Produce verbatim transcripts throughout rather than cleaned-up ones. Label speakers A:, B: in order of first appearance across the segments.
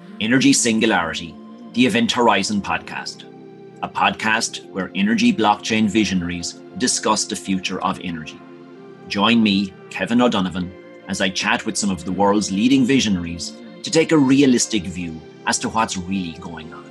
A: Energy Singularity, the Event Horizon podcast, a podcast where energy blockchain visionaries discuss the future of energy. Join me, Kevin O'Donovan, as I chat with some of the world's leading visionaries to take a realistic view as to what's really going on.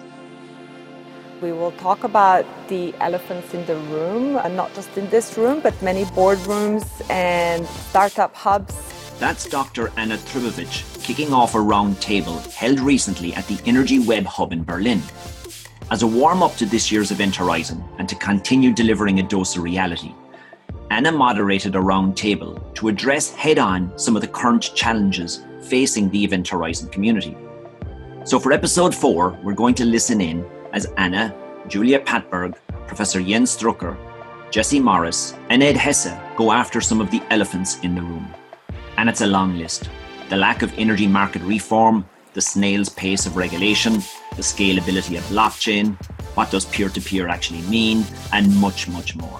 B: We will talk about the elephants in the room, and not just in this room, but many boardrooms and startup hubs.
A: That's Doctor Anna Trbovic kicking off a round table held recently at the Energy Web Hub in Berlin. As a warm-up to this year's Event Horizon and to continue delivering a dose of reality, Anna moderated a round table to address head-on some of the current challenges facing the Event Horizon community. So for episode four, we're going to listen in as Anna, Julia Pattberg, Professor Jens Strucker, Jesse Morris, and Ed Hesse go after some of the elephants in the room. And it's a long list. The lack of energy market reform, the snail's pace of regulation, the scalability of blockchain, what does peer-to-peer actually mean, and much, much more.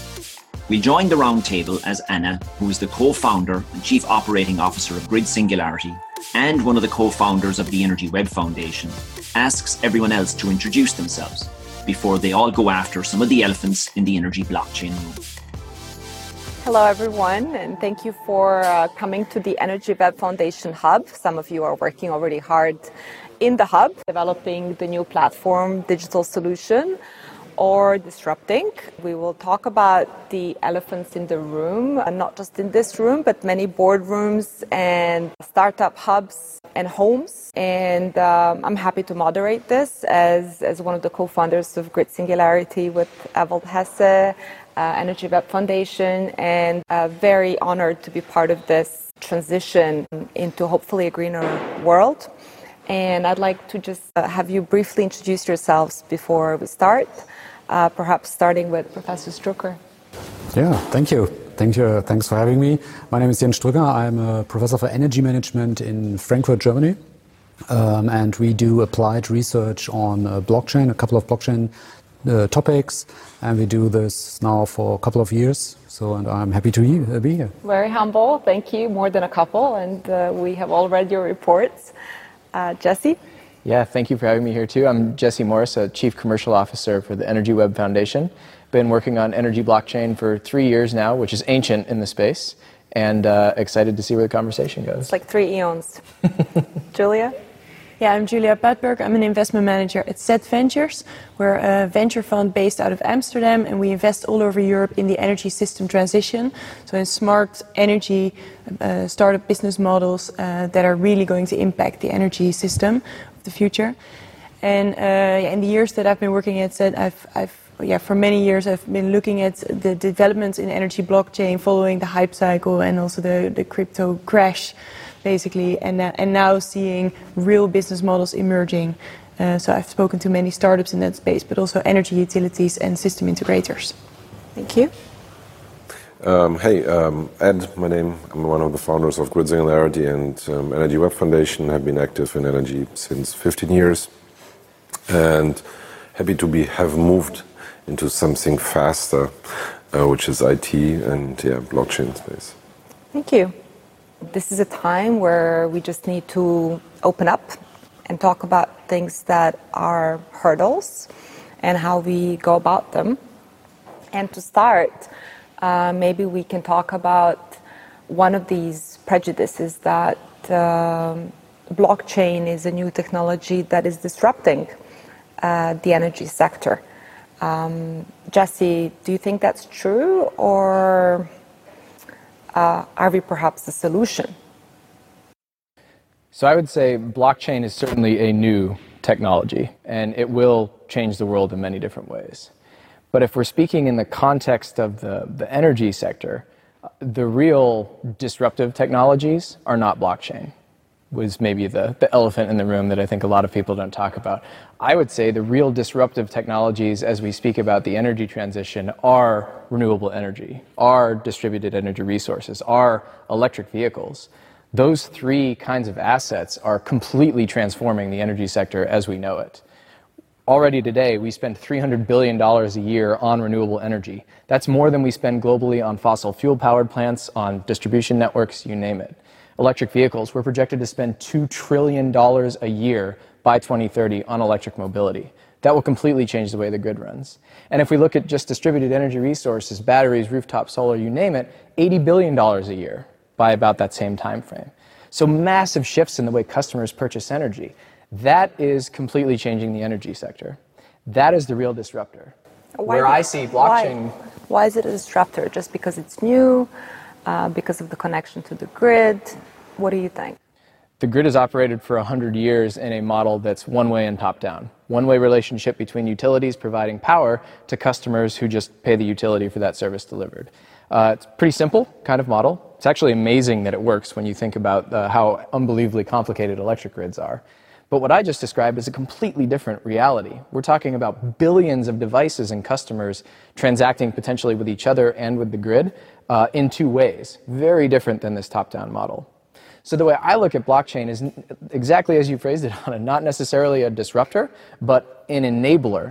A: We joined the roundtable as Anna, who is the co-founder and chief operating officer of Grid Singularity and one of the co-founders of the Energy Web Foundation, asks everyone else to introduce themselves before they all go after some of the elephants in the energy blockchain room.
B: Hello, everyone, and thank you for uh, coming to the Energy Web Foundation Hub. Some of you are working already hard in the hub, developing the new platform, digital solution, or disrupting. We will talk about the elephants in the room, and not just in this room, but many boardrooms and startup hubs and homes. And um, I'm happy to moderate this as, as one of the co-founders of Grid Singularity with Ewald Hesse, Uh, Energy Web Foundation, and uh, very honored to be part of this transition into hopefully a greener world. And I'd like to just uh, have you briefly introduce yourselves before we start, uh, perhaps starting with Professor Strucker.
C: Yeah, thank you. Thank you. Thanks for having me. My name is Jens Strucker. I'm a professor for energy management in Frankfurt, Germany. Um, and we do applied research on uh, blockchain, a couple of blockchain Uh, topics, and we do this now for a couple of years, so and I'm happy to uh, be here.
B: Very humble, thank you, more than a couple, and uh, we have all read your reports. Uh, Jesse?
D: Yeah, thank you for having me here too. I'm Jesse Morris, a Chief Commercial Officer for the Energy Web Foundation. Been working on energy blockchain for three years now, which is ancient in the space, and uh, excited to see where the conversation goes.
B: It's like three eons. Julia?
E: Yeah, I'm Julia Pattberg. I'm an investment manager at Z Ventures. We're a venture fund based out of Amsterdam, and we invest all over Europe in the energy system transition. So in smart energy uh, startup business models uh, that are really going to impact the energy system of the future. And uh, yeah, in the years that I've been working at Z, I've, I've yeah, for many years I've been looking at the developments in energy blockchain, following the hype cycle and also the, the crypto crash, basically, and, uh, and now seeing real business models emerging. Uh, so I've spoken to many startups in that space, but also energy utilities and system integrators.
B: Thank you.
F: Um, hey, um, Ed, my name. I'm one of the founders of Grid Singularity and um, Energy Web Foundation. I've been active in energy since fifteen years, and happy to be have moved into something faster, uh, which is I T and yeah, blockchain space.
B: Thank you. This is a time where we just need to open up and talk about things that are hurdles and how we go about them. And to start, uh, maybe we can talk about one of these prejudices that um, blockchain is a new technology that is disrupting uh, the energy sector. Um, Jesse, do you think that's true, or Uh, are we perhaps the solution?
D: So I would say blockchain is certainly a new technology, and it will change the world in many different ways. But if we're speaking in the context of the, the energy sector, the real disruptive technologies are not blockchain, was maybe the, the elephant in the room that I think a lot of people don't talk about. I would say the real disruptive technologies as we speak about the energy transition are renewable energy, are distributed energy resources, are electric vehicles. Those three kinds of assets are completely transforming the energy sector as we know it. Already today, we spend three hundred billion dollars a year on renewable energy. That's more than we spend globally on fossil fuel-powered plants, on distribution networks, you name it. electric vehicles. We're projected to spend two trillion dollars a year by twenty thirty on electric mobility. That will completely change the way the grid runs. And if we look at just distributed energy resources, batteries, rooftop solar, you name it, eighty billion dollars a year by about that same time frame. So massive shifts in the way customers purchase energy. That is completely changing the energy sector. That is the real disruptor.
B: Why
D: Where
B: did,
D: I see blockchain...
B: Why, why is it a disruptor? Just because it's new? Uh, because of the connection to the grid? What do you think?
D: The grid has operated for one hundred years in a model that's one-way and top-down. One-way relationship between utilities providing power to customers who just pay the utility for that service delivered. Uh, it's a pretty simple kind of model. It's actually amazing that it works when you think about uh, how unbelievably complicated electric grids are. But what I just described is a completely different reality. We're talking about billions of devices and customers transacting potentially with each other and with the grid uh, in two ways. Very different than this top-down model. So the way I look at blockchain is exactly as you phrased it, Anna, not necessarily a disruptor, but an enabler,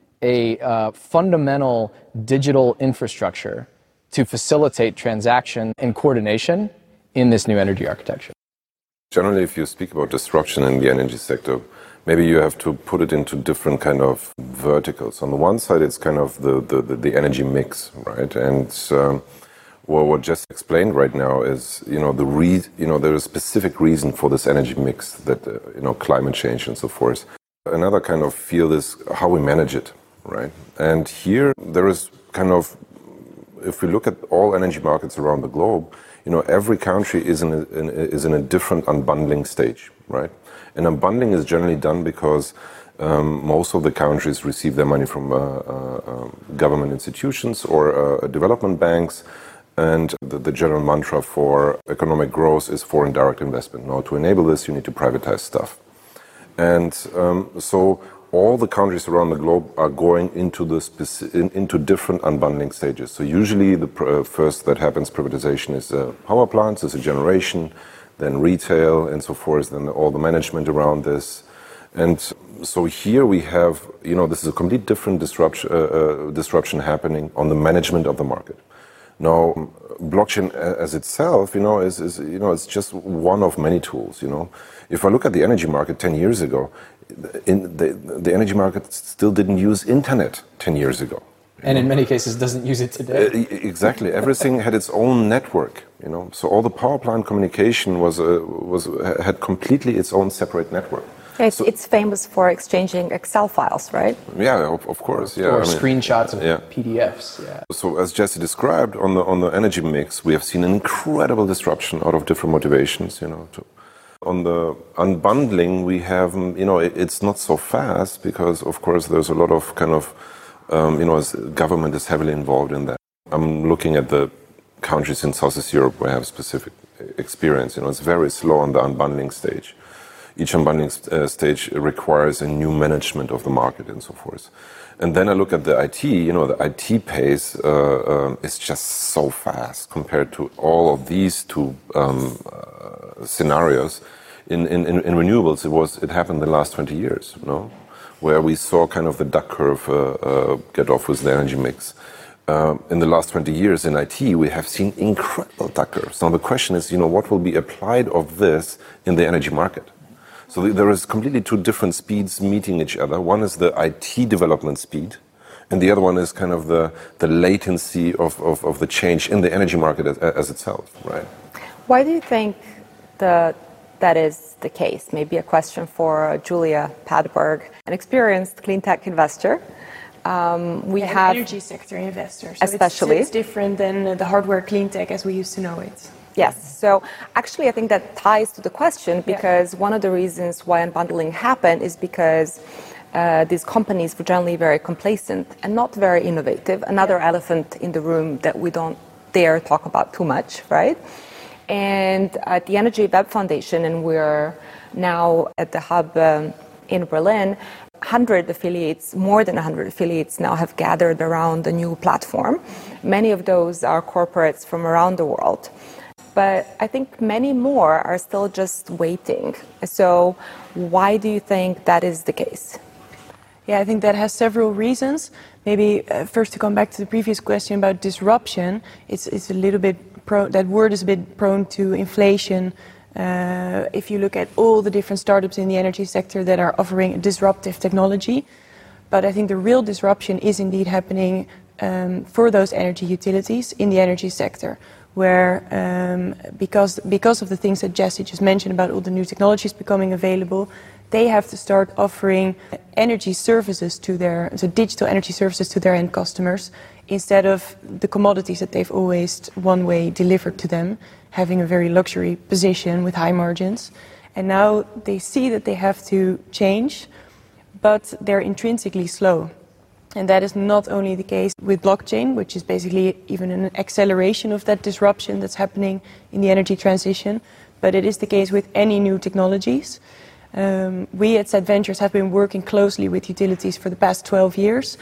D: a uh, fundamental digital infrastructure to facilitate transaction and coordination in this new energy architecture.
F: Generally, if you speak about disruption in the energy sector, maybe you have to put it into different kind of verticals. On the one side, it's kind of the, the, the energy mix, right? And um, well, what Jess explained right now is, you know, the re- you know, there is a specific reason for this energy mix, that, uh, you know, climate change and so forth. Another kind of field is how we manage it, right? And here there is kind of, if we look at all energy markets around the globe, you know, every country is in a, in a, is in a different unbundling stage, right? And unbundling is generally done because um, most of the countries receive their money from uh, uh, government institutions or uh, development banks. And the, the general mantra for economic growth is foreign direct investment. Now, to enable this, you need to privatize stuff. And um, so all the countries around the globe are going into the speci- in, into different unbundling stages. So usually the pr- uh, first that happens, privatization, is uh, power plants, is a generation, then retail and so forth, then all the management around this. And so here we have, you know, this is a complete different disruption, uh, uh, disruption happening on the management of the market. Now, blockchain as itself, you know, is, is you know, it's just one of many tools. You know, if I look at the energy market ten years ago, in the the energy market still didn't use internet ten years ago,
D: and in many cases doesn't use it today.
F: Uh, exactly, everything had its own network. You know, so all the power plant communication was uh, was had completely its own separate network.
B: It's,
F: so,
B: it's famous for exchanging Excel files, right?
F: Yeah, of, of course. Yeah,
D: or
F: I mean,
D: screenshots of
F: yeah.
D: P D Fs. Yeah.
F: So as Jesse described, on the on the energy mix, we have seen an incredible disruption out of different motivations. You know, to, on the unbundling, we have, you know, it, it's not so fast because, of course, there's a lot of kind of, um, you know, as government is heavily involved in that. I'm looking at the countries in Southeast Europe where I have specific experience. You know, it's very slow on the unbundling stage. Each unbundling uh, stage requires a new management of the market and so forth. And then I look at the I T, you know, the I T pace uh, um, is just so fast compared to all of these two um, uh, scenarios. In, in, in renewables, it was it happened the last twenty years, you know, where we saw kind of the duck curve uh, uh, get off with the energy mix. Uh, in the last twenty years in I T, we have seen incredible duck curves. Now the question is, you know, what will be applied of this in the energy market? So there is completely two different speeds meeting each other. One is the I T development speed, and the other one is kind of the, the latency of, of, of the change in the energy market as, as itself, right?
B: Why do you think the, that is the case? Maybe a question for Julia Padberg, an experienced clean tech investor. Um, we
E: yeah,
B: have
E: an energy sector investor, so
B: especially
E: it's, it's different than the hardware clean tech as we used to know it.
B: Yes, so actually I think that ties to the question because yeah. one of the reasons why unbundling happened is because uh, these companies were generally very complacent and not very innovative. Another yeah. elephant in the room that we don't dare talk about too much, right? And at the Energy Web Foundation, and we're now at the hub um, in Berlin, one hundred affiliates, more than one hundred affiliates now have gathered around the new platform. Many of those are corporates from around the world. But I think many more are still just waiting. So why do you think that is the case?
E: Yeah, I think that has several reasons. Maybe uh, first to come back to the previous question about disruption, it's, it's a little bit pro- that word is a bit prone to inflation. Uh, if you look at all the different startups in the energy sector that are offering disruptive technology, but I think the real disruption is indeed happening um, for those energy utilities in the energy sector, where um, because because of the things that Jesse just mentioned about all the new technologies becoming available, they have to start offering energy services to their, so digital energy services to their end customers, instead of the commodities that they've always one way delivered to them, having a very luxury position with high margins. And now they see that they have to change, but they're intrinsically slow. And that is not only the case with blockchain, which is basically even an acceleration of that disruption that's happening in the energy transition, but it is the case with any new technologies. Um, we at Set Ventures have been working closely with utilities for the past twelve years,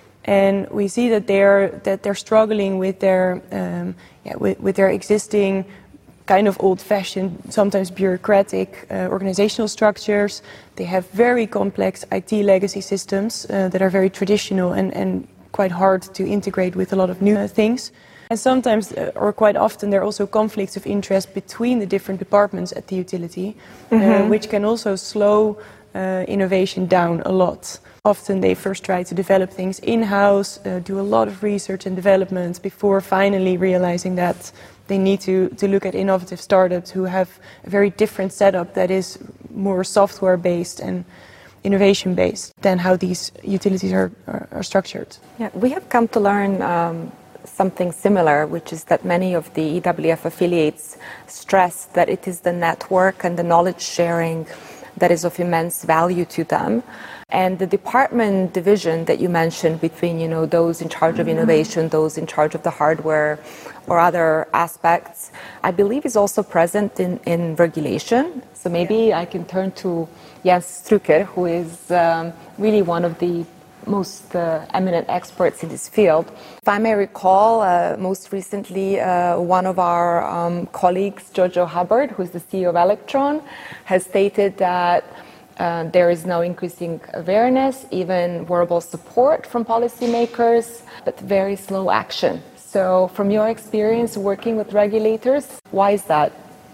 E: and we see that they're that they're struggling with their um, yeah, with, with their existing kind of old-fashioned, sometimes bureaucratic uh, organizational structures. They have very complex I T legacy systems uh, that are very traditional and, and quite hard to integrate with a lot of new uh, things. And sometimes, uh, or quite often, there are also conflicts of interest between the different departments at the utility, mm-hmm. uh, which can also slow uh, innovation down a lot. Often they first try to develop things in-house, uh, do a lot of research and development before finally realizing that they need to, to look at innovative startups who have a very different setup that is more software-based and innovation-based than how these utilities are, are, are structured.
B: Yeah, we have come to learn um, something similar, which is that many of the E W F affiliates stress that it is the network and the knowledge sharing that is of immense value to them. And the department division that you mentioned between, you know, those in charge of innovation, those in charge of the hardware or other aspects, I believe is also present in, in regulation. So maybe I can turn to Jens Strucker, who is um, really one of the most uh, eminent experts in this field. If I may recall, uh, most recently, uh, one of our um, colleagues, Jojo Hubbard, who is the C E O of Electron, has stated that uh, there is now increasing awareness, even verbal support from policymakers, but very slow action. So from your experience working with regulators, why is that?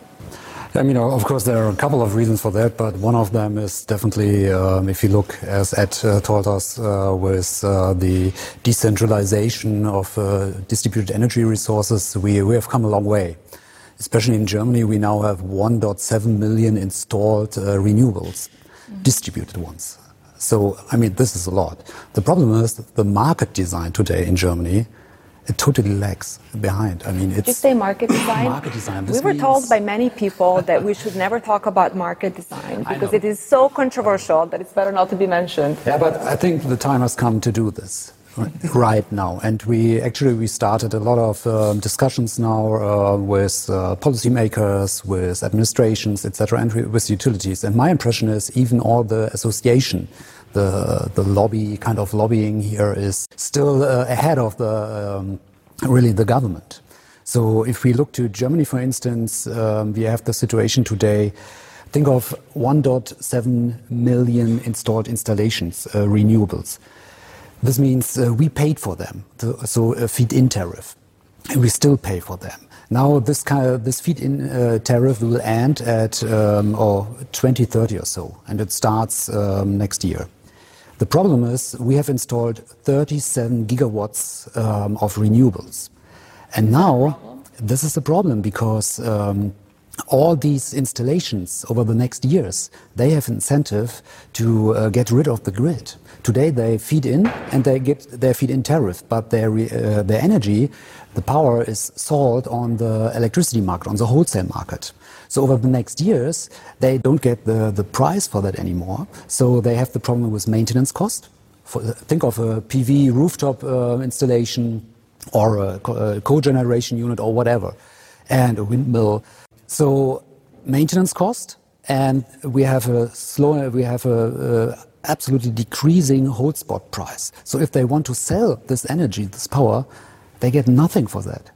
C: I mean, of course, there are a couple of reasons for that, but one of them is definitely, um, if you look, as Ed uh, told us, uh, with uh, the decentralization of uh, distributed energy resources, we, we have come a long way. Especially in Germany, we now have one point seven million installed uh, renewables, mm-hmm. distributed ones. So, I mean, this is a lot. The problem is that the market design today in Germany, it totally lags behind. I mean, it's...
B: Did you say market design?
C: Market design.
B: We were
C: means...
B: told by many people that we should never talk about market design because it is so controversial that it's better not to be mentioned.
C: Yeah, but I think the time has come to do this right now. And we actually, we started a lot of um, discussions now uh, with uh, policymakers, with administrations, et cetera, and with utilities. And my impression is even all the association, The, the lobby, kind of lobbying here is still uh, ahead of the, um, really the government. So if we look to Germany, for instance, um, we have the situation today, think of one point seven million installed installations, uh, renewables. This means uh, we paid for them, so a feed-in tariff, and we still pay for them. Now this kind of, this feed-in uh, tariff will end at um, or twenty thirty or so, and it starts um, next year. The problem is we have installed thirty-seven gigawatts um, of renewables. And now this is a problem because um, all these installations over the next years, they have incentive to uh, get rid of the grid. Today they feed in and they get their feed-in tariff, but their, uh, their energy, the power is sold on the electricity market, on the wholesale market. So over the next years, they don't get the, the price for that anymore. So they have the problem with maintenance cost. For, think of a P V rooftop uh, installation or a, co a cogeneration unit or whatever, and a windmill. So maintenance cost, and we have a slow, we have a, a absolutely decreasing wholesale price. So if they want to sell this energy, this power, they get nothing for that.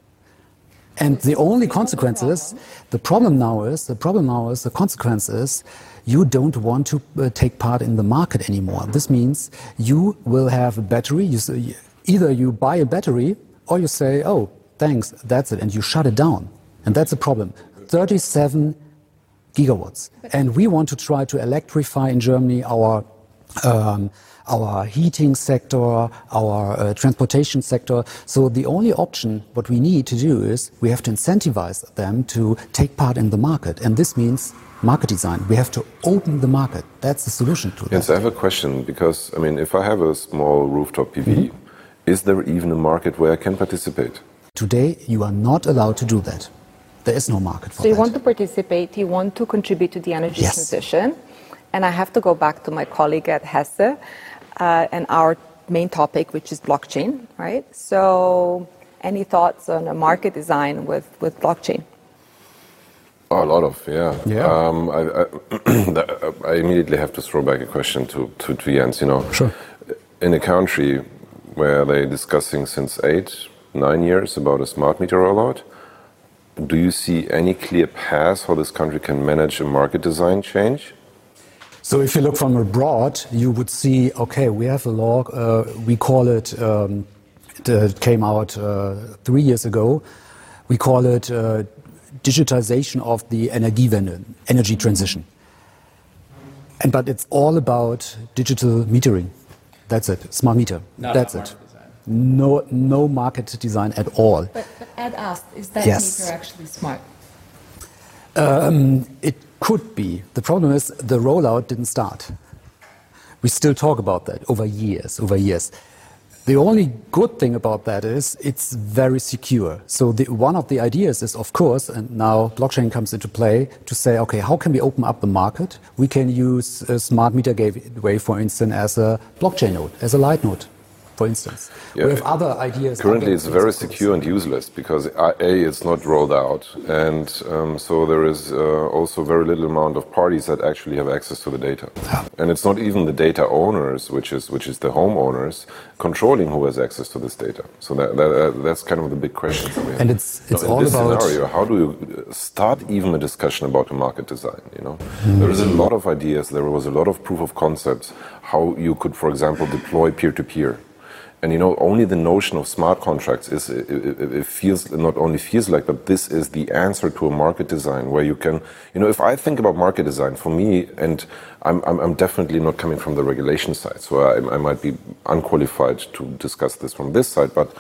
C: And the only consequence is, the problem now is, the problem now is, the consequence is, you don't want to uh, take part in the market anymore. This means you will have a battery, you say, either you buy a battery or you say, oh, thanks, that's it, and you shut it down. And that's a problem. thirty-seven gigawatts. And we want to try to electrify in Germany our um, our heating sector, our uh, transportation sector. So the only option, what we need to do is we have to incentivize them to take part in the market. And this means market design. We have to open the market. That's the solution to that.
F: Yes, I have a question, because, I mean, if I have a small rooftop P V, mm-hmm. is there even a market where I can participate?
C: Today, you are not allowed to do that. There is no market for that.
B: So you want to participate, you want to contribute to the energy
C: yes.
B: transition. And I have to go back to my colleague at Hesse uh, and our main topic, which is blockchain, right? So any thoughts on a market design with, with blockchain?
F: Oh, a lot of, yeah.
C: yeah.
F: Um, I, I, I immediately have to throw back a question to, to, to Jens, you know.
C: Sure.
F: In a country where they're discussing since eight, nine years about a smart meter rollout, do you see any clear path how this country can manage a market design change?
C: So if you look from abroad, you would see, okay, we have a law, uh, we call it, um, it came out uh, three years ago, we call it uh, digitization of the Energiewende, energy transition. And but it's all about digital metering. That's it, smart meter.
D: Not
C: That's it. No, no market design at all.
B: But, but Ed asked, is that
C: yes.
B: meter actually smart?
C: Um, it could be. The problem is the rollout didn't start. We still talk about that over years, over years. The only good thing about that is it's very secure. So the, one of the ideas is, of course, and now blockchain comes into play, to say, okay, how can we open up the market? We can use a smart meter gateway, for instance, as a blockchain node, as a light node, for instance.
F: Yeah.
C: We have other ideas.
F: Currently,
C: other
F: it's very secure and useless because A, it's not rolled out, and um, so there is uh, also very little amount of parties that actually have access to the data.
C: Yeah.
F: And it's not even the data owners, which is which is the homeowners, controlling who has access to this data. So that, that uh, that's kind of the big question for me.
C: And it's it's
F: so
C: all
F: in this
C: about
F: scenario. How do you start even a discussion about a market design? You know, mm. there is a lot of ideas. There was a lot of proof of concepts how you could, for example, deploy peer-to-peer. And you know, only the notion of smart contracts is it, it, it feels not only feels like, but this is the answer to a market design where you can, you know, if I think about market design for me, and I'm I'm, I'm definitely not coming from the regulation side, so I, I might be unqualified to discuss this from this side, but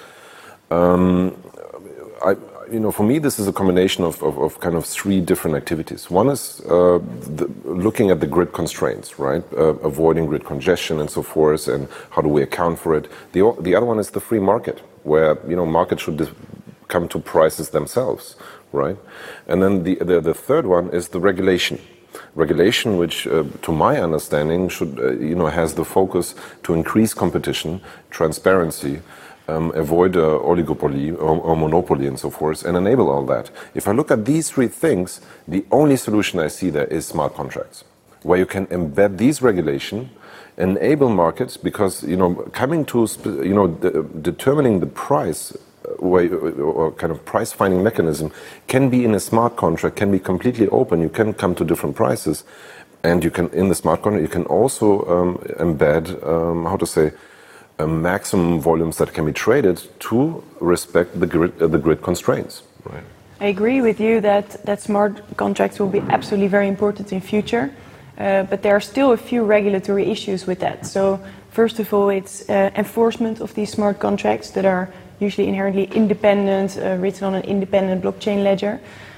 F: um, I. You know, for me, this is a combination of, of, of kind of three different activities. One is uh, the, looking at the grid constraints, right? Uh, avoiding grid congestion and so forth, and how do we account for it? The, the other one is the free market, where, you know, markets should come to prices themselves, right? And then the, the, the third one is the regulation. Regulation, which, uh, to my understanding, should, uh, you know, has the focus to increase competition, transparency, Um, avoid uh, oligopoly or, or monopoly and so forth, and enable all that. If I look at these three things, the only solution I see there is smart contracts, where you can embed these regulation, enable markets, because, you know, coming to, you know, de- determining the price way, or kind of price finding mechanism can be in a smart contract, can be completely open. You can come to different prices, and you can, in the smart contract, you can also um, embed, um, how to say, Uh, maximum volumes that can be traded to respect the grid, uh, the grid constraints. Right.
E: I agree with you that, that smart contracts will be absolutely very important in future, uh, but there are still a few regulatory issues with that. So first of all, it's uh, enforcement of these smart contracts that are usually inherently independent, uh, written on an independent blockchain ledger.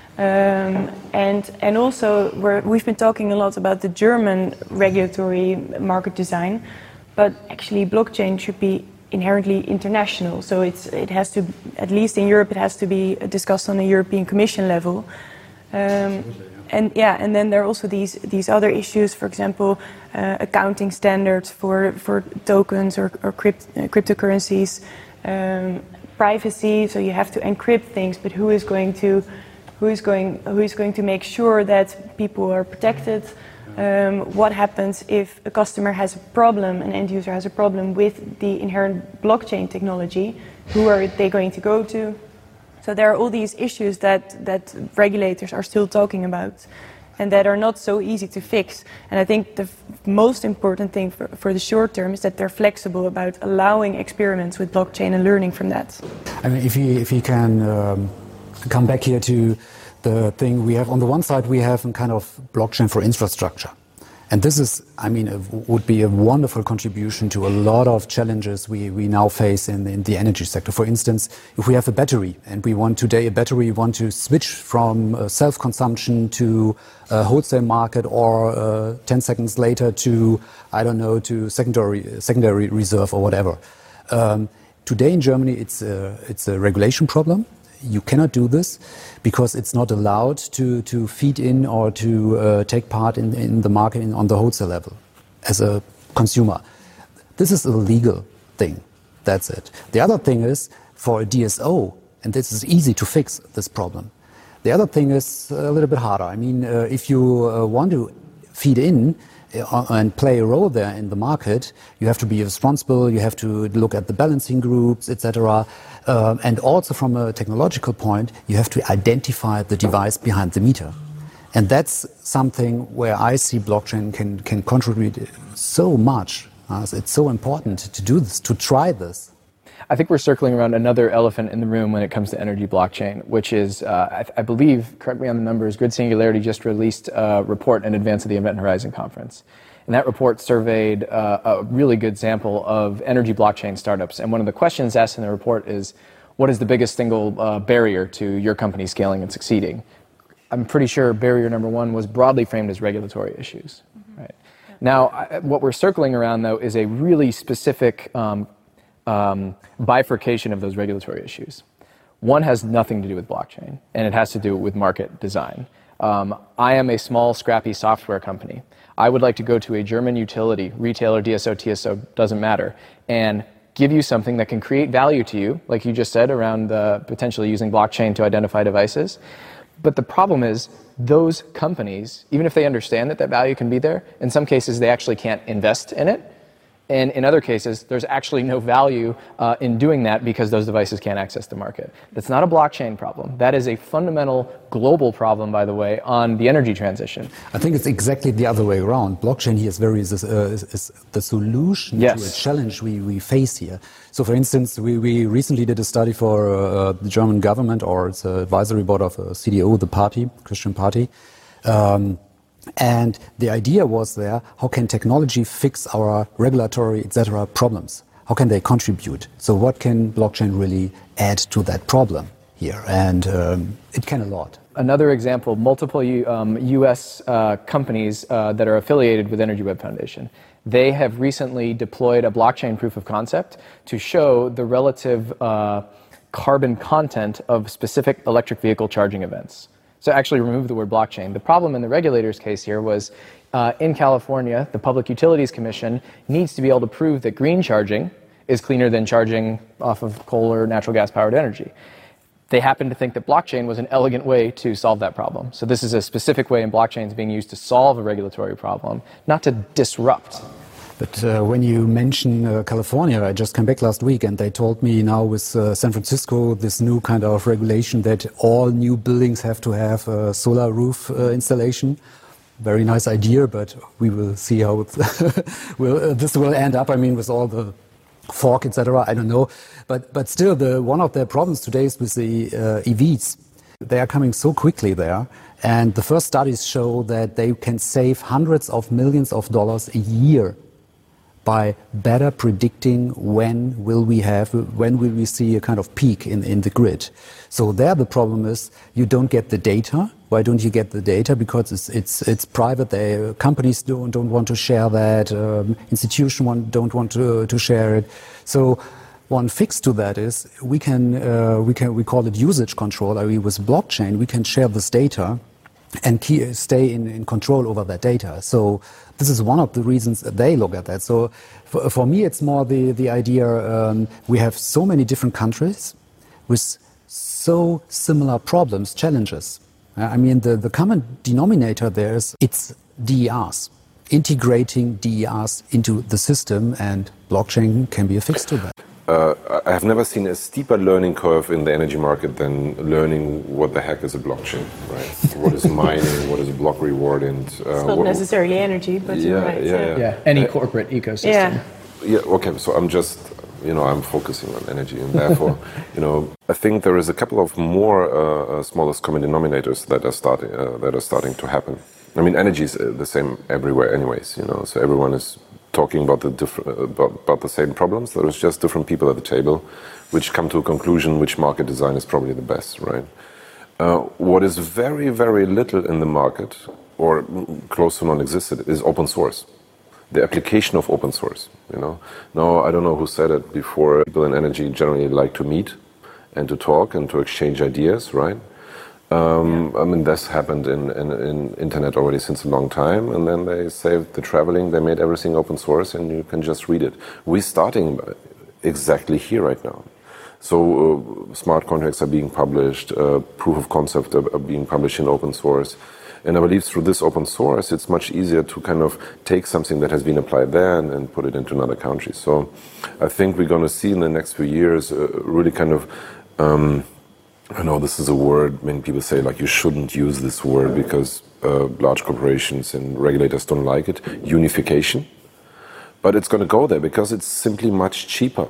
E: Um, and, and also, we're, we've been talking a lot about the German regulatory market design. But actually, blockchain should be inherently international. So it's, it has to, at least in Europe, it has to be discussed on a European Commission level. Um, and yeah, and then there are also these these other issues. For example, uh, accounting standards for for tokens or, or crypt, uh, cryptocurrencies, um, privacy. So you have to encrypt things, but who is going to who is going who is going to make sure that people are protected? Um, what happens if a customer has a problem, an end user has a problem with the inherent blockchain technology? Who are they going to go to? So there are all these issues that, that regulators are still talking about. and that are not so easy to fix. And I think the f- most important thing for, for the short term is that they're flexible about allowing experiments with blockchain and learning from that.
C: I mean, if you, if you can um, come back here to the thing we have, on the one side we have a kind of blockchain for infrastructure. And this is, I mean, it would be a wonderful contribution to a lot of challenges we, we now face in, in the energy sector. For instance, if we have a battery and we want today a battery, we want to switch from uh, self-consumption to a wholesale market, or uh, ten seconds later to, I don't know, to secondary secondary reserve or whatever. Um, today in Germany, it's a, it's a regulation problem. You cannot do this because it's not allowed to, to feed in or to uh, take part in, in the market in, on the wholesale level as a consumer. This is a legal thing. That's it. The other thing is for a D S O, and this is easy to fix this problem. The other thing is a little bit harder. I mean, uh, if you uh, want to feed in uh, and play a role there in the market, you have to be responsible, you have to look at the balancing groups, et cetera. Um, and also from a technological point, you have to identify the device behind the meter. And that's something where I see blockchain can, can contribute so much. Uh, it's so important to do this, to try this.
D: I think we're circling around another elephant in the room when it comes to energy blockchain, which is, uh, I, I believe, correct me on the numbers, Grid Singularity just released a report in advance of the Event Horizon conference. And that report surveyed uh, a really good sample of energy blockchain startups. And one of the questions asked in the report is, what is the biggest single uh, barrier to your company scaling and succeeding? I'm pretty sure barrier number one was broadly framed as regulatory issues. Mm-hmm. Right? Yeah. Now, I, what we're circling around, though, is a really specific um, um, bifurcation of those regulatory issues. One has nothing to do with blockchain, and it has to do with market design. Um, I am a small, scrappy software company. I would like to go to a German utility, retailer, D S O, T S O, doesn't matter, and give you something that can create value to you, like you just said, around uh, potentially using blockchain to identify devices. But the problem is, those companies, even if they understand that that value can be there, in some cases they actually can't invest in it. And in other cases, there's actually no value uh, in doing that because those devices can't access the market. That's not a blockchain problem. That is a fundamental global problem, by the way, on the energy transition.
C: I think it's exactly the other way around. Blockchain here is very is, uh, is, is the solution
D: yes.
C: to a challenge we, we face here. So, for instance, we, we recently did a study for uh, the German government, or it's an advisory board of uh, C D O, the party, Christian Party. Um, And the idea was there, how can technology fix our regulatory, et cetera, problems? How can they contribute? So what can blockchain really add to that problem here? And um, it can a lot.
D: Another example, multiple um, U S uh, companies uh, that are affiliated with Energy Web Foundation. They have recently deployed a blockchain proof of concept to show the relative uh, carbon content of specific electric vehicle charging events. So actually remove the word blockchain. The problem in the regulator's case here was uh, in California, the Public Utilities Commission needs to be able to prove that green charging is cleaner than charging off of coal or natural gas powered energy. They happen to think that blockchain was an elegant way to solve that problem. So this is a specific way in blockchains being used to solve a regulatory problem, not to disrupt.
C: But uh, when you mention uh, California, I just came back last week and they told me now with uh, San Francisco, this new kind of regulation that all new buildings have to have a solar roof uh, installation. Very nice idea, but we will see how it will, uh, this will end up. I mean, with all the fog, et cetera. I don't know. But, but still, the, one of the problems today is with the uh, E Vs. They are coming so quickly there. And the first studies show that they can save hundreds of millions of dollars a year by better predicting when will we have, when will we see a kind of peak in, in the grid. So there the problem is you don't get the data. Why don't you get the data? Because it's it's it's private. They, companies don't don't want to share that. Um, institutions want, don't want to to share it. So one fix to that is we can uh, we can we call it usage control. I mean, with blockchain we can share this data and key, stay in, in control over that data. So this is one of the reasons that they look at that. So for, for me, it's more the, the idea um, we have so many different countries with so similar problems, challenges. Uh, I mean, the, the common denominator there is it's D E Rs, integrating D E Rs into the system, and blockchain can be a fix to that.
F: uh, I have never seen a steeper learning curve in the energy market than learning what the heck is a blockchain, right? What is mining, what is a block reward, and uh,
E: it's not
F: what,
E: necessarily energy, but
F: yeah,
E: you're right.
F: Yeah, yeah.
D: Yeah, any corporate ecosystem.
E: Yeah.
F: Yeah, okay, so I'm just, you know, I'm focusing on energy, and therefore, you know, I think there is a couple of more uh, uh, smallest common denominators that are starting uh, that are starting to happen. I mean, energy is uh, the same everywhere, anyways, you know, so everyone is talking about the different uh, about, about the same problems. There is just different people at the table, which come to a conclusion which market design is probably the best, right? Uh, what is very, very little in the market, or close to non-existent, is open source. The application of open source, you know. Now, I don't know who said it before, people in energy generally like to meet and to talk and to exchange ideas, right? Um, I mean, this happened in, in, in internet already since a long time, and then they saved the traveling, they made everything open source, and you can just read it. We're starting exactly here right now. So uh, smart contracts are being published, uh, proof of concept are, are being published in open source. And I believe through this open source, it's much easier to kind of take something that has been applied there and, and put it into another country. So I think we're going to see in the next few years uh, really kind of, um, I know this is a word, many people say like you shouldn't use this word because uh, large corporations and regulators don't like it, unification. But it's going to go there because it's simply much cheaper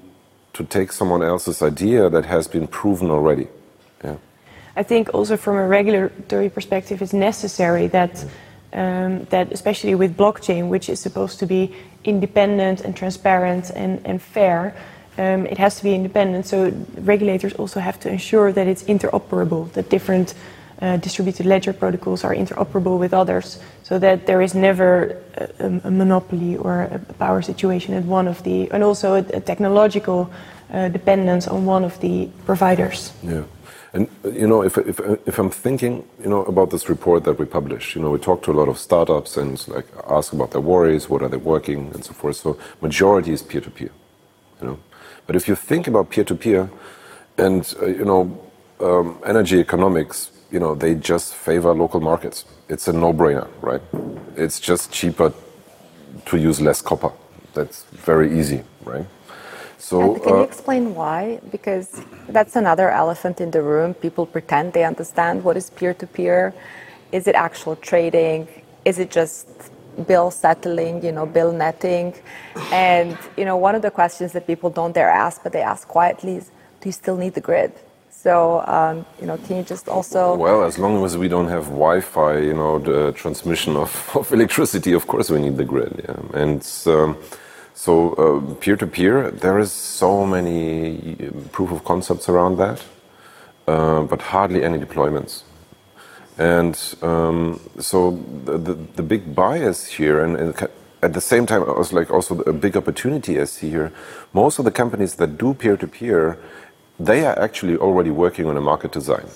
F: to take someone else's idea that has been proven already. Yeah.
E: I think also from a regulatory perspective, it's necessary that, um, that especially with blockchain, which is supposed to be independent and transparent and, and fair, um, it has to be independent. So regulators also have to ensure that it's interoperable, that different uh, distributed ledger protocols are interoperable with others, so that there is never a, a monopoly or a power situation at one of the, and also a, a technological uh, dependence on one of the providers.
F: Yeah. And, you know, if, if, if I'm thinking, you know, about this report that we published, you know, we talked to a lot of startups and like ask about their worries, what are they working and so forth. So majority is peer-to-peer, you know. But if you think about peer-to-peer and, uh, you know, um, energy economics, you know, they just favor local markets. It's a no-brainer, right? It's just cheaper to use less copper. That's very easy, right? So,
B: and can
F: uh,
B: you explain why? Because that's another elephant in the room. People pretend they understand what is peer-to-peer. Is it actual trading? Is it just bill settling, you know, bill netting? And, you know, one of the questions that people don't dare ask, but they ask quietly is, do you still need the grid? So, um, you know, can you just also...
F: Well, as long as we don't have Wi-Fi, you know, the transmission of, of electricity, of course we need the grid, yeah. And... Um, So uh, peer-to-peer, there is so many proof of concepts around that, uh, but hardly any deployments. And um, so the, the, the big bias here, and, and at the same time, it was like also a big opportunity I see here. Most of the companies that do peer-to-peer, they are actually already working on a market design.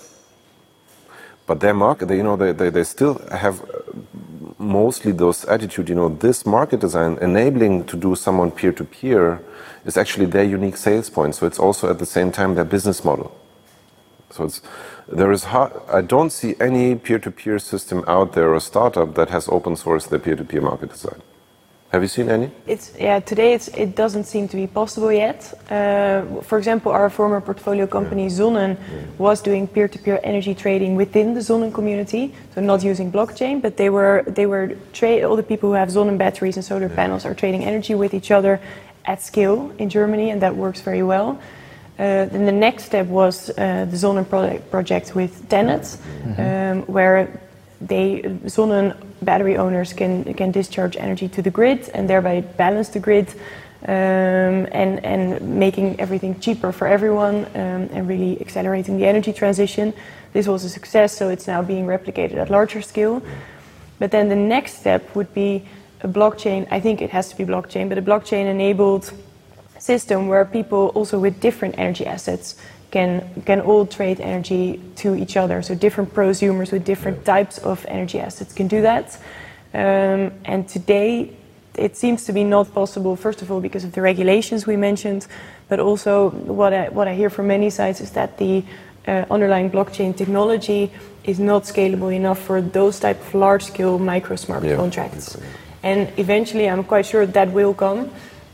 F: But their market, they, you know, they, they, they still have mostly those attitude, you know, this market design enabling to do someone peer-to-peer is actually their unique sales point. So it's also at the same time their business model. So it's, there is hard, I don't see any peer-to-peer system out there or startup that has open sourced their peer-to-peer market design. Have you seen any?
E: It's, yeah, today it's, it doesn't seem to be possible yet. Uh, for example, our former portfolio company yeah. Sonnen yeah. was doing peer-to-peer energy trading within the Sonnen community, so not using blockchain, but they were they were tra- all the people who have Sonnen batteries and solar yeah. panels are trading energy with each other at scale in Germany, and that works very well. Uh, then the next step was uh, the Sonnen project, project with Tenet, mm-hmm. um, where they Sonnen battery owners can can discharge energy to the grid and thereby balance the grid, um, and and making everything cheaper for everyone, um, and really accelerating the energy transition. This was a success, so it's now being replicated at larger scale. But then the next step would be a blockchain. I think it has to be blockchain, but a blockchain-enabled system where people also with different energy assets can can all trade energy to each other. So different prosumers with different types of energy assets can do that. Um, and today it seems to be not possible, first of all, because of the regulations we mentioned, but also what I, what I hear from many sides is that the uh, underlying blockchain technology is not scalable enough for those type of large-scale micro-smart yeah. contracts. And eventually I'm quite sure that will come.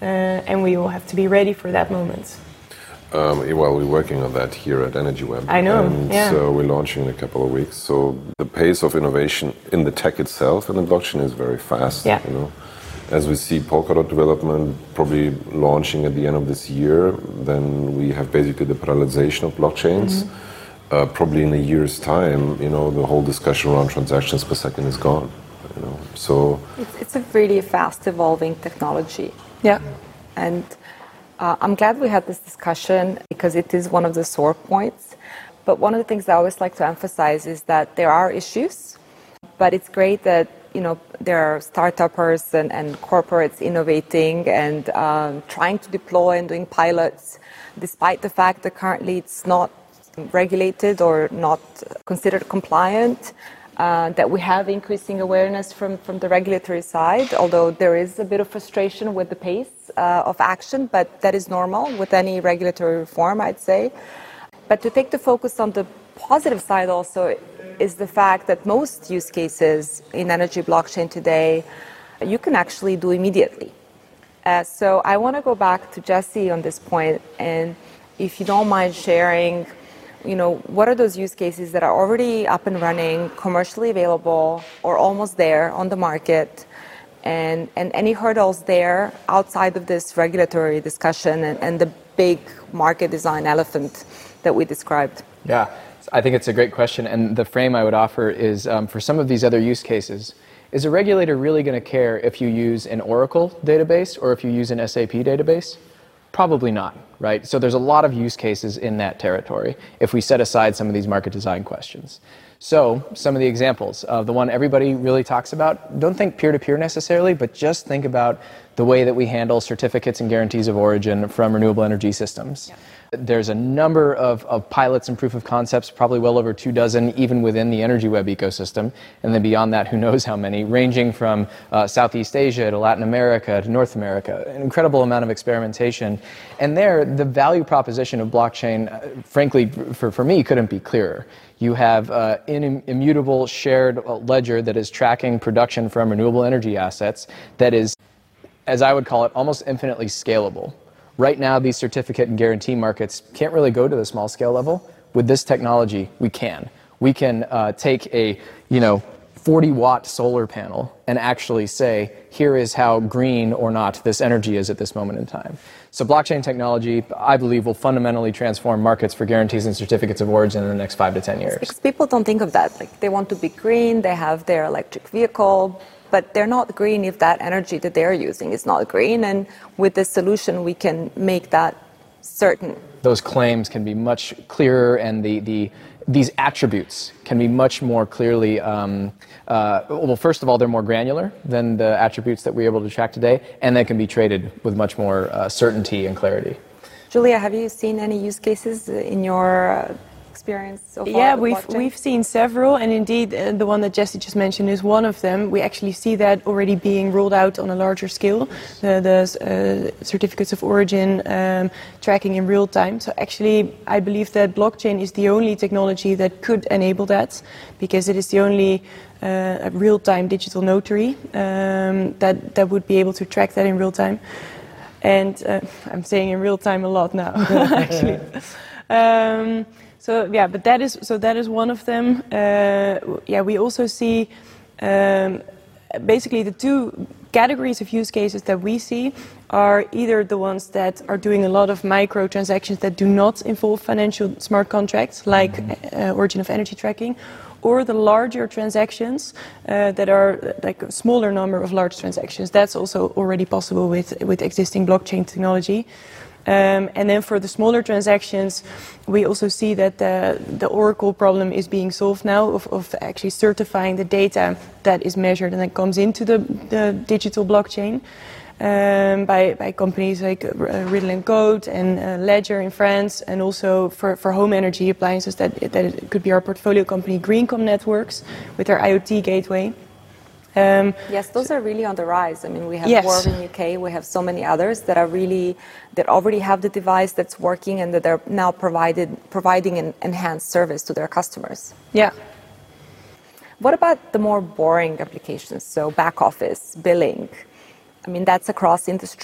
E: uh, and we will have to be ready for that moment.
F: Um, well, we're working on that here at EnergyWeb.
E: I know,
F: and
E: yeah.
F: So we're launching in a couple of weeks. So the pace of innovation in the tech itself and the blockchain is very fast.
E: Yeah.
F: You know, as we see Polkadot development probably launching at the end of this year, then we have basically the parallelization of blockchains. Mm-hmm. Uh, probably in a year's time, you know, the whole discussion around transactions per second is gone. You know, so
B: it's, it's a really fast evolving technology.
E: Yeah,
B: and. Uh, I'm glad we had this discussion because it is one of the sore points. But one of the things I always like to emphasize is that there are issues, but it's great that, you know, there are startuppers and, and corporates innovating and um, trying to deploy and doing pilots, despite the fact that currently it's not regulated or not considered compliant. Uh, that we have increasing awareness from, from the regulatory side, although there is a bit of frustration with the pace uh, of action, but that is normal with any regulatory reform, I'd say. But to take the focus on the positive side also is the fact that most use cases in energy blockchain today, you can actually do immediately. Uh, so I want to go back to Jesse on this point, and if you don't mind sharing, you know, what are those use cases that are already up and running, commercially available, or almost there on the market, and, and any hurdles there outside of this regulatory discussion and, and the big market design elephant that we described?
D: Yeah, I think it's a great question, and the frame I would offer is um, for some of these other use cases, is a regulator really going to care if you use an Oracle database or if you use an S A P database? Probably not, right? So there's a lot of use cases in that territory if we set aside some of these market design questions. So some of the examples of the one everybody really talks about, don't think peer-to-peer necessarily, but just think about the way that we handle certificates and guarantees of origin from renewable energy systems. Yeah. There's a number of, of pilots and proof of concepts, probably well over two dozen, even within the EnergyWeb ecosystem. And then beyond that, who knows how many, ranging from uh, Southeast Asia to Latin America to North America, an incredible amount of experimentation. And there, the value proposition of blockchain, uh, frankly, for, for me, couldn't be clearer. You have uh, an immutable shared ledger that is tracking production from renewable energy assets that is, as I would call it, almost infinitely scalable. Right now, these certificate and guarantee markets can't really go to the small scale level. With this technology, we can. We can uh, take a, you know, forty watt solar panel and actually say, here is how green or not this energy is at this moment in time. So blockchain technology, I believe, will fundamentally transform markets for guarantees and certificates of origin in the next five to ten years.
B: Because people don't think of that. Like, they want to be green, they have their electric vehicle, but they're not green if that energy that they're using is not green. And with this solution, we can make that certain.
D: Those claims can be much clearer, and the, the these attributes can be much more clearly, um, uh, well, first of all, they're more granular than the attributes that we're able to track today, and they can be traded with much more uh, certainty and clarity.
B: Julia, have you seen any use cases in your uh, experience so far?
E: Yeah, we've we've seen several, and indeed uh, the one that Jesse just mentioned is one of them. We actually see that already being rolled out on a larger scale, the, the uh, certificates of origin um, tracking in real time. So actually, I believe that blockchain is the only technology that could enable that, because it is the only uh, real-time digital notary um, that that would be able to track that in real time. And uh, I'm saying in real time a lot now, actually. Um, So yeah, but that is so that is one of them. Uh, yeah, we also see um, basically the two categories of use cases that we see are either the ones that are doing a lot of micro transactions that do not involve financial smart contracts, like uh, origin of energy tracking, or the larger transactions uh, that are like a smaller number of large transactions. That's also already possible with with existing blockchain technology. Um, and then for the smaller transactions, we also see that the, the Oracle problem is being solved now of, of actually certifying the data that is measured and that comes into the, the digital blockchain um, by, by companies like uh, Riddle and Code and uh, Ledger in France, and also for, for home energy appliances that, that it could be our portfolio company Greencom Networks with their IoT gateway.
B: Um, yes, those are really on the rise. I mean, we have
E: yes.
B: World in U K, we have so many others that are really, that already have the device that's working and that they're now provided, providing an enhanced service to their customers.
E: Yeah.
B: What about the more boring applications? So back office, billing. I mean, that's across industry.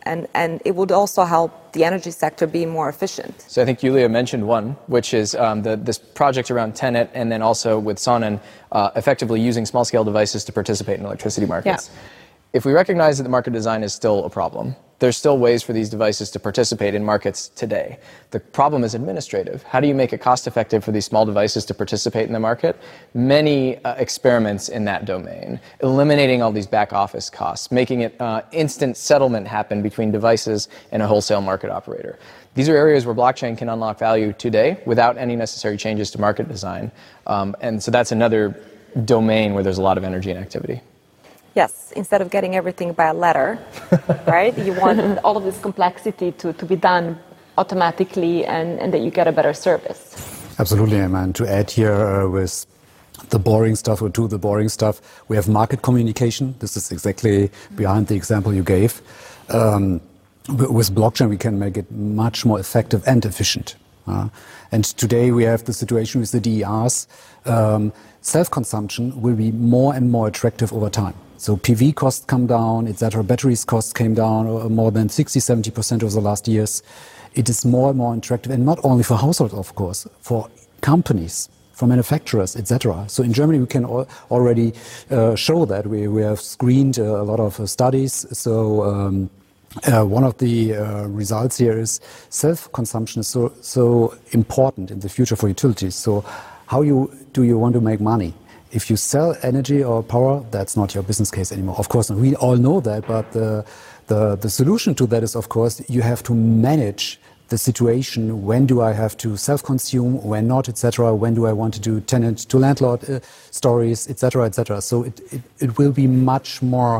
B: and, and it would also help the energy sector be more efficient.
D: So I think Julia mentioned one, which is um, the, this project around TenneT, and then also with Sonnen, uh, effectively using small-scale devices to participate in electricity markets.
E: Yeah.
D: If we recognize that the market design is still a problem, there's still ways for these devices to participate in markets today. The problem is administrative. How do you make it cost-effective for these small devices to participate in the market? Many uh, experiments in that domain, eliminating all these back-office costs, making it uh, instant settlement happen between devices and a wholesale market operator. These are areas where blockchain can unlock value today without any necessary changes to market design. Um, and so that's another domain where there's a lot of energy and activity.
B: Yes, instead of getting everything by a letter, right? You want all of this complexity to, to be done automatically and, and that you get a better service.
C: Absolutely, and to add here uh, with the boring stuff or to the boring stuff, we have market communication. This is exactly behind the example you gave. Um, with blockchain, we can make it much more effective and efficient. Uh, and today we have the situation with the D E Rs. Um, self-consumption will be more and more attractive over time. So P V costs come down, et cetera. Batteries costs came down more than sixty, seventy percent over the last years. It is more and more attractive, and not only for households, of course, for companies, for manufacturers, et cetera. So in Germany, we can al already uh, show that. We, we have screened uh, a lot of uh, studies. So um, uh, one of the uh, results here is self-consumption is so, so important in the future for utilities. So how you, do you want to make money? If you sell energy or power, that's not your business case anymore. Of course, we all know that, but the, the, the solution to that is, of course, you have to manage the situation. When do I have to self-consume, when not, et cetera. When do I want to do tenant-to-landlord uh, stories, et cetera, et cetera. So it, it, it will be much more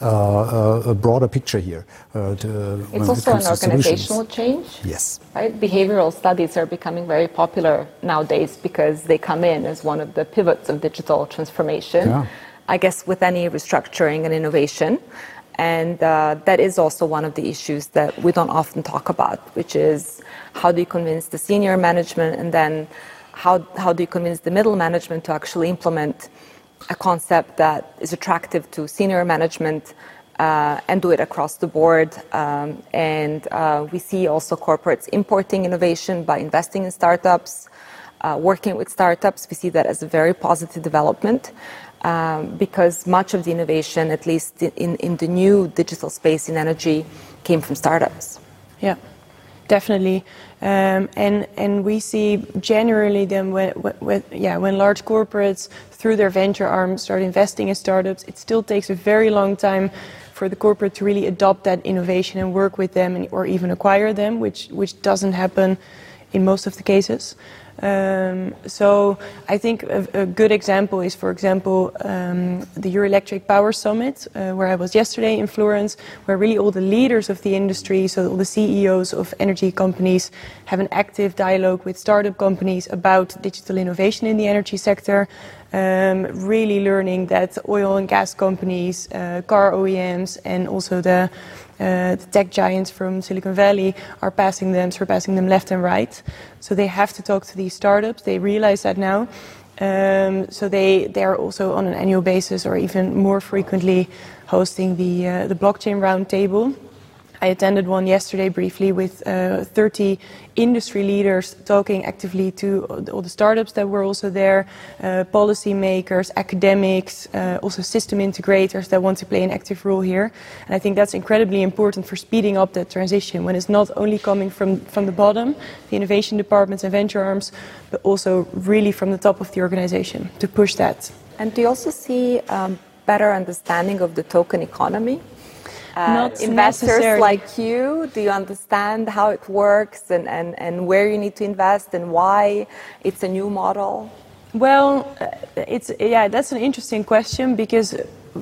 C: uh, a broader picture here. Uh, to,
B: it's also an organizational change.
C: Yes.
B: Right? Behavioral studies are becoming very popular nowadays because they come in as one of the pivots of digital transformation.
C: Yeah.
B: I guess with any restructuring and innovation. And uh, that is also one of the issues that we don't often talk about, which is how do you convince the senior management, and then how, how do you convince the middle management to actually implement a concept that is attractive to senior management uh, and do it across the board. Um, and uh, we see also corporates importing innovation by investing in startups, uh, working with startups. We see that as a very positive development. Um, because much of the innovation, at least in, in the new digital space in energy, came from startups.
E: Yeah, definitely. Um, and and we see generally then when, when, yeah, when large corporates, through their venture arm, start investing in startups, it still takes a very long time for the corporate to really adopt that innovation and work with them and, or even acquire them, which, which doesn't happen in most of the cases. Um, so I think a, a good example is, for example, um, the Eurelectric Power Summit, uh, where I was yesterday in Florence, where really all the leaders of the industry, so all the C E Os of energy companies, have an active dialogue with startup companies about digital innovation in the energy sector, um, really learning that oil and gas companies, uh, car O E Ms, and also the Uh, the tech giants from Silicon Valley are passing them, surpassing them left and right. So they have to talk to these startups. They realize that now. Um, so they, they are also on an annual basis or even more frequently hosting the, uh, the blockchain roundtable. I attended one yesterday briefly with uh, thirty industry leaders talking actively to all the startups that were also there, uh, policy makers, academics, uh, also system integrators that want to play an active role here. And I think that's incredibly important for speeding up that transition when it's not only coming from, from the bottom, the innovation departments and venture arms, but also really from the top of the organization to push that.
B: And do you also see um, better understanding of the token economy? Uh,
E: Not
B: investors
E: necessarily.
B: like you, do you understand how it works and, and, and where you need to invest and why it's a new model?
E: Well, uh, it's yeah, that's an interesting question because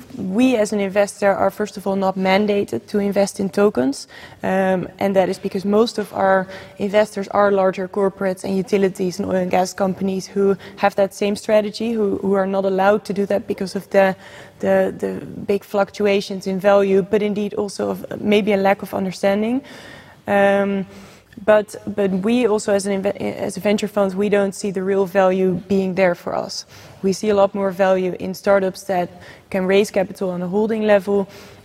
E: we as an investor are first of all not mandated to invest in tokens, um, and that is because most of our investors are larger corporates and utilities and oil and gas companies who have that same strategy, who, who are not allowed to do that because of the, the, the big fluctuations in value, but indeed also of maybe a lack of understanding. Um, But but we also as an as a venture fund, we don't see the real value being there for us. We see a lot more value in startups that can raise capital on a holding level,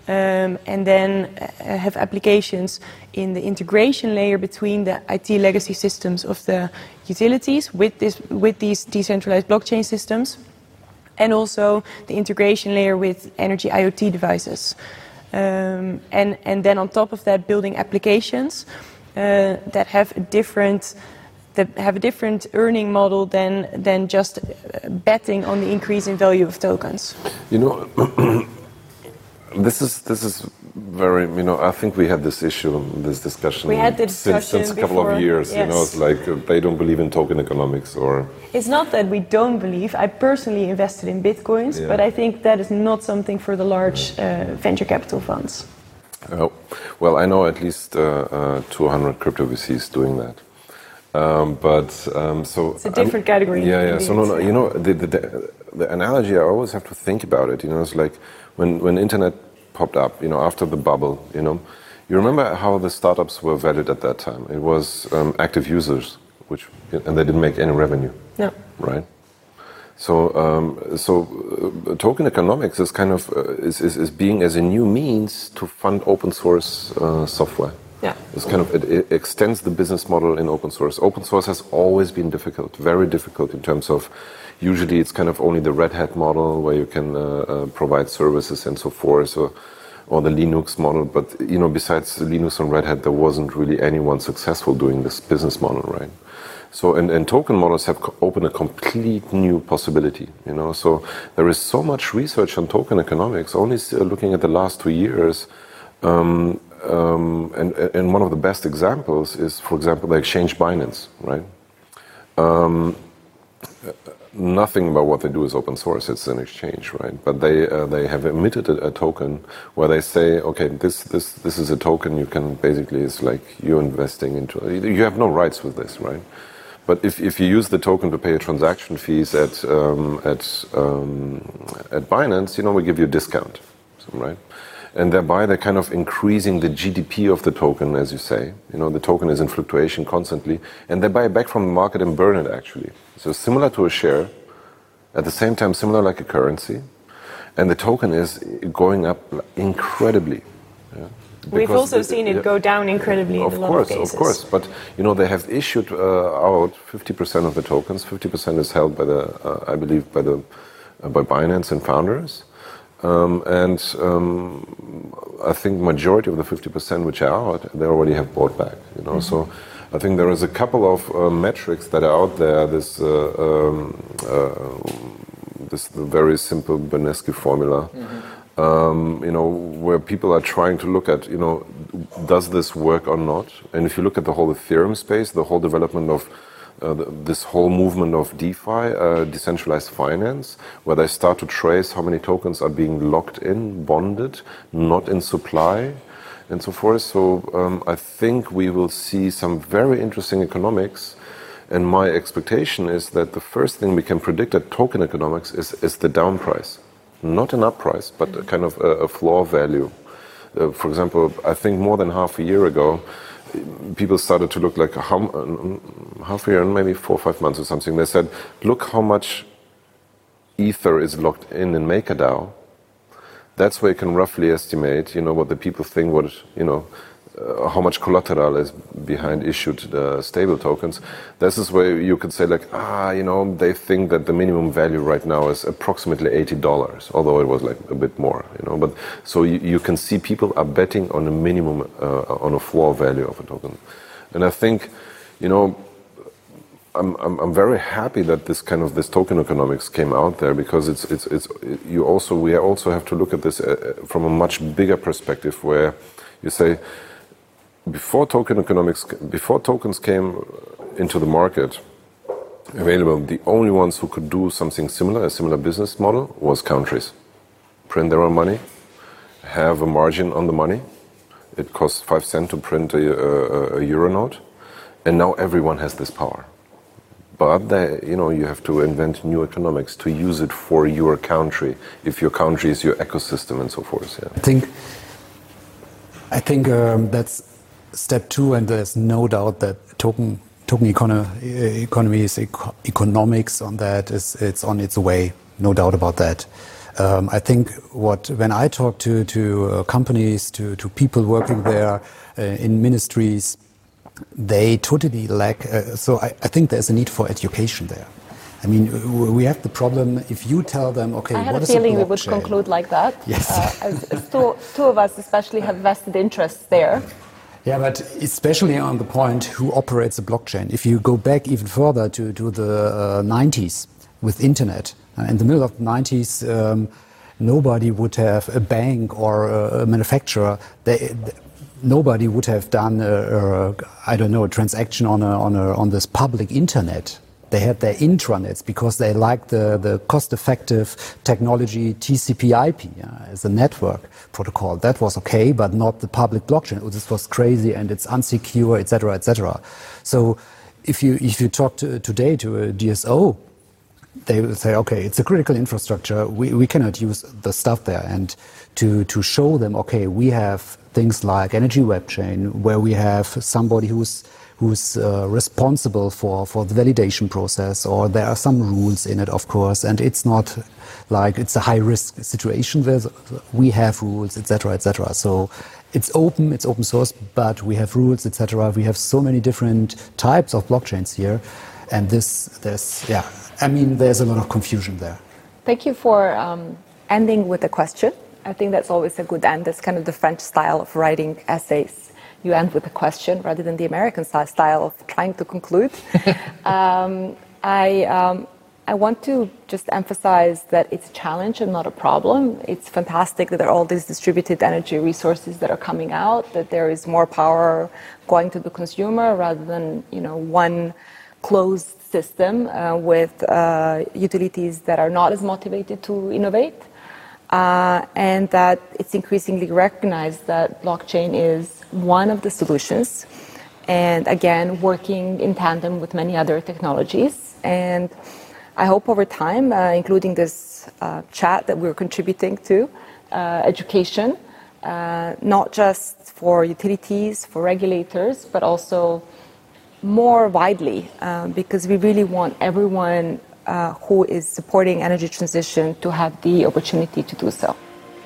E: um, and then uh, have applications in the integration layer between the I T legacy systems of the utilities with this with these decentralized blockchain systems, and also the integration layer with energy I O T devices. Um, and, and then on top of that, building applications uh, that have a different that have a different earning model than than just betting on the increase in value of tokens.
F: You know, this is this is very. You know, I think we had this issue, this discussion.
E: We had the discussion
F: since, since a couple
E: before,
F: of years.
E: Yes.
F: You know, it's like uh, they don't believe in token economics, or
E: it's not that we don't believe. I personally invested in bitcoins,
F: yeah.
E: but I think that is not something for the large uh, venture capital funds.
F: Oh, well, I know at least uh, uh, two hundred crypto V Cs doing that. Um, but um, so
E: it's a different
F: I'm,
E: category.
F: Yeah, yeah. So no, no. You know, the, the the analogy I always have to think about it. You know, it's like when when internet popped up. You know, after the bubble. You know, you remember how the startups were valued at that time? It was um, active users, which and they didn't make any revenue.
E: No.
F: Right. So um, so uh, token economics is kind of uh, is, is is being as a new means to fund open source uh, software.
E: Yeah.
F: It's kind of, it, it extends the business model in open source. Open source has always been difficult, very difficult in terms of, usually it's kind of only the Red Hat model where you can uh, uh, provide services and so forth, or, or the Linux model. But, you know, besides Linux and Red Hat, there wasn't really anyone successful doing this business model, right? So, and, and token models have co- opened a complete new possibility, you know. So there is so much research on token economics, only looking at the last two years, um, Um, and, and one of the best examples is, for example, the exchange Binance, right? Um, nothing about what they do is open source; it's an exchange, right? But they uh, they have emitted a, a token where they say, okay, this this this is a token you can basically, it's like you're investing into. You have no rights with this, right? But if, if you use the token to pay your transaction fees at um, at um, at Binance, you know, we give you a discount, right? And thereby they're kind of increasing the G D P of the token, as you say. You know, the token is in fluctuation constantly, and they buy it back from the market and burn it, actually. So similar to a share, at the same time similar like a currency, and the token is going up incredibly. Yeah?
E: We've also seen it go down incredibly in a lot of cases.
F: Of course, but you know, they have issued uh, out fifty percent of the tokens. fifty percent is held by the, uh, I believe, by the uh, by Binance and founders. Um, and um, I think majority of the fifty percent which are out, they already have bought back. You know, mm-hmm. So I think there is a couple of uh, metrics that are out there. This uh, um, uh, this very simple Bernesky formula. Mm-hmm. Um, you know, where people are trying to look at, you know, does this work or not? And if you look at the whole Ethereum space, the whole development of Uh, the, this whole movement of DeFi, uh, decentralized finance, where they start to trace how many tokens are being locked in, bonded, not in supply, and so forth. So um, I think we will see some very interesting economics. And my expectation is that the first thing we can predict at token economics is, is the down price. Not an up price, but a kind of a, a floor value. Uh, for example, I think more than half a year ago, people started to look like how, half a year, maybe four or five months or something. They said, look how much Ether is locked in in MakerDAO. That's where you can roughly estimate, you know, what the people think, what, you know, uh, how much collateral is behind issued uh, stable tokens. This is where you could say, like, ah, you know, they think that the minimum value right now is approximately eighty dollars, although it was like a bit more, you know. But so you, you can see people are betting on a minimum, uh, on a floor value of a token. And I think, you know, I'm, I'm I'm very happy that this kind of this token economics came out there, because it's it's it's it, you also we also have to look at this uh, from a much bigger perspective, where you say, before token economics, before tokens came into the market available, the only ones who could do something similar, a similar business model, was countries. Print their own money, have a margin on the money. It costs five cents to print a, a, a euro note, and now everyone has this power. But they, you know, you have to invent new economics to use it for your country, if your country is your ecosystem and so forth. Yeah.
C: I think, I think um, that's step two, and there's no doubt that token token econo economy is eco economics on that is it's on its way, no doubt about that. Um, I think what when I talk to to uh, companies, to to people working there uh, in ministries, they totally lack. Uh, so I, I think there's a need for education there. I mean, we have the problem if you tell them, okay,
B: I had
C: what
B: a
C: is
B: feeling
C: a
B: we would
C: blockchain?
B: conclude like that.
C: Yes.
B: Uh, as, as two, two of us especially have vested interests there.
C: Yeah, but especially on the point who operates a blockchain. If you go back even further to, to the uh, nineties with internet, uh, in the middle of the nineties, um, nobody would have a bank or a, a manufacturer. They, they, nobody would have done, a, a, I don't know, a transaction on a, on a, on this public internet. They had their intranets because they liked the, the cost-effective technology T C P I P uh, as a network protocol. That was okay, but not the public blockchain. This was crazy and it's unsecure, et cetera, et cetera. So if you if you talk to, today to a D S O, they will say, okay, it's a critical infrastructure. We we cannot use the stuff there. And to to show them, okay, we have things like Energy Web Chain, where we have somebody who's who's uh, responsible for, for the validation process, or there are some rules in it, of course, and it's not like it's a high-risk situation. There's, we have rules, et cetera, et cetera. So it's open, it's open source, but we have rules, et cetera. We have so many different types of blockchains here, and this, there's, yeah, I mean, there's a lot of confusion there.
B: Thank you for um, ending with a question. I think that's always a good end. That's kind of the French style of writing essays. You end with a question rather than the American style of trying to conclude. um, I, um, I want to just emphasize that it's a challenge and not a problem. It's fantastic that there are all these distributed energy resources that are coming out, that there is more power going to the consumer rather than, you know, one closed system uh, with uh, utilities that are not as motivated to innovate. Uh, and that it's increasingly recognized that blockchain is one of the solutions, and again, working in tandem with many other technologies. And I hope over time, uh, including this uh, chat that we're contributing to, uh, education, uh, not just for utilities, for regulators, but also more widely, uh, because we really want everyone Uh, who is supporting energy transition to have the opportunity to do so.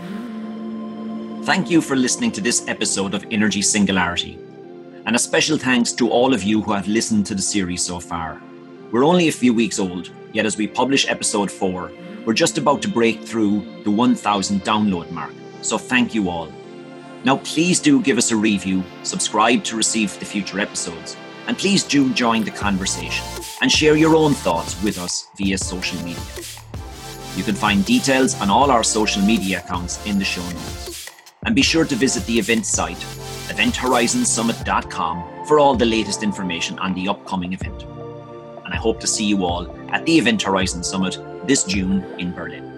A: Thank you for listening to this episode of Energy Singularity. And a special thanks to all of you who have listened to the series so far. We're only a few weeks old, yet as we publish episode four, we're just about to break through the one thousand download mark. So thank you all. Now please do give us a review, subscribe to receive the future episodes, and please do join the conversation and share your own thoughts with us via social media. You can find details on all our social media accounts in the show notes. And be sure to visit the event site, event horizon summit dot com, for all the latest information on the upcoming event. And I hope to see you all at the Event Horizon Summit this June in Berlin.